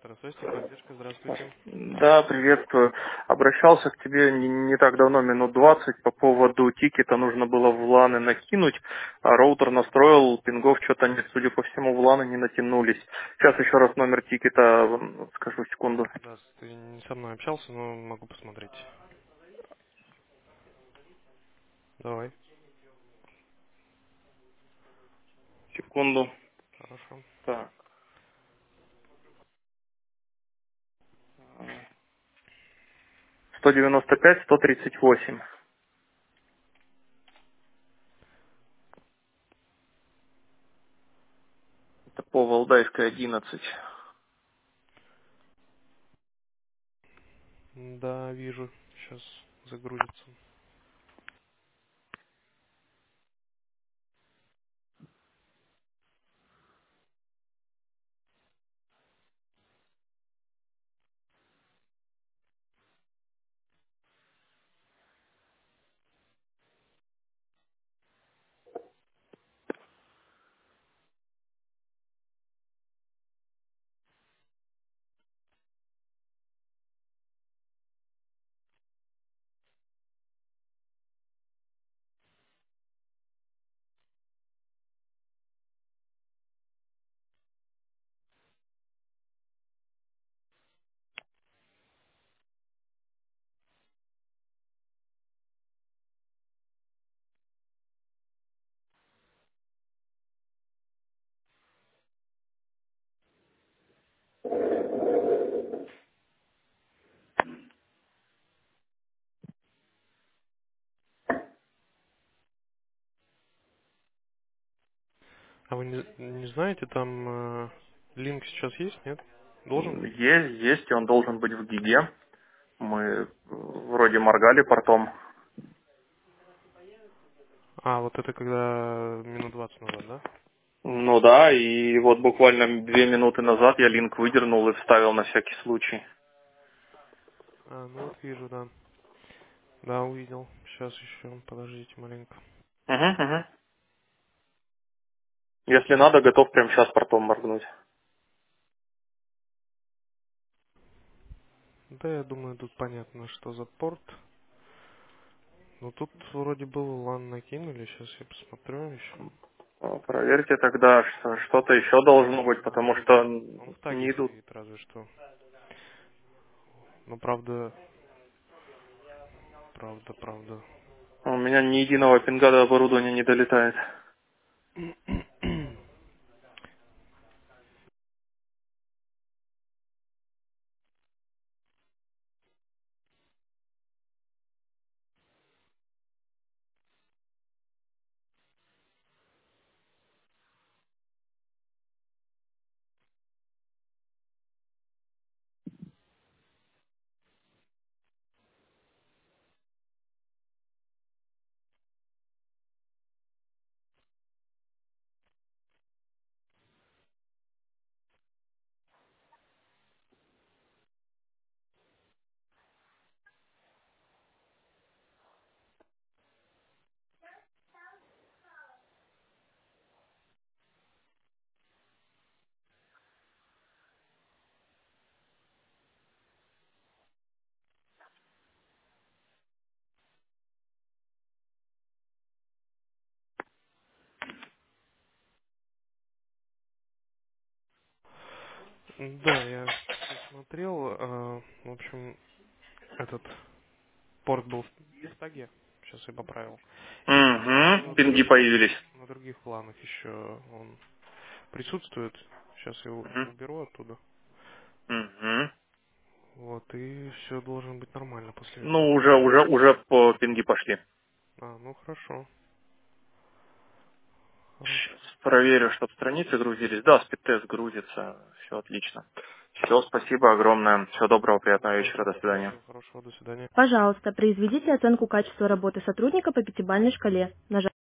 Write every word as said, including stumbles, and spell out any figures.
Оператор связи, поддержка, здравствуйте. Да, приветствую. Обращался к тебе не, не так давно, минут двадцать, по поводу тикета. Нужно было в ланы накинуть, а роутер настроил, пингов что-то нет, судя по всему, в ланы не натянулись. Сейчас еще раз номер тикета м, скажу, секунду. Да, ты не со мной общался, но могу посмотреть. Давай. Секунду. Хорошо. Так. сто девяносто пять сто тридцать восемь. Это по Валдайской одиннадцать. Да, вижу. Сейчас загрузится. А вы не, не знаете, там э, линк сейчас есть, нет? Должен М, быть? Есть, есть, и он должен быть в гиге. Мы э, вроде моргали портом. А, вот это когда минут двадцать назад, да? Ну да, и вот буквально две минуты назад я линк выдернул и вставил на всякий случай. А, ну вот вижу, да. Да, увидел. Сейчас еще, подождите маленько. Угу, угу. Если надо, готов прямо сейчас портом моргнуть. Да, я думаю, тут понятно, что за порт. Ну тут вроде был лан накинули, сейчас я посмотрю еще. А, Проверьте тогда, что что-то еще должно быть, Он потому вроде, что он в таге не идут. стоит разве что. Ну правда, правда, правда. У меня ни единого пинга до оборудования не долетает. Да, я все смотрел. а, В общем, этот порт был в таге. Сейчас я поправил. И Угу, на пинги других, появились. на других планах еще он присутствует. Сейчас я его Угу. уберу оттуда. Угу. Вот, и все должен быть нормально после этого. Ну, уже, уже, уже по пинги пошли. А, ну хорошо. Сейчас Хорошо. проверю, чтобы страницы грузились. Да, спидтест грузится. Все отлично. Все, спасибо огромное. Всего доброго, приятного Все, вечера. До свидания. всего хорошего, до свидания. Пожалуйста, произведите оценку качества работы сотрудника по пятибалльной шкале. Нажав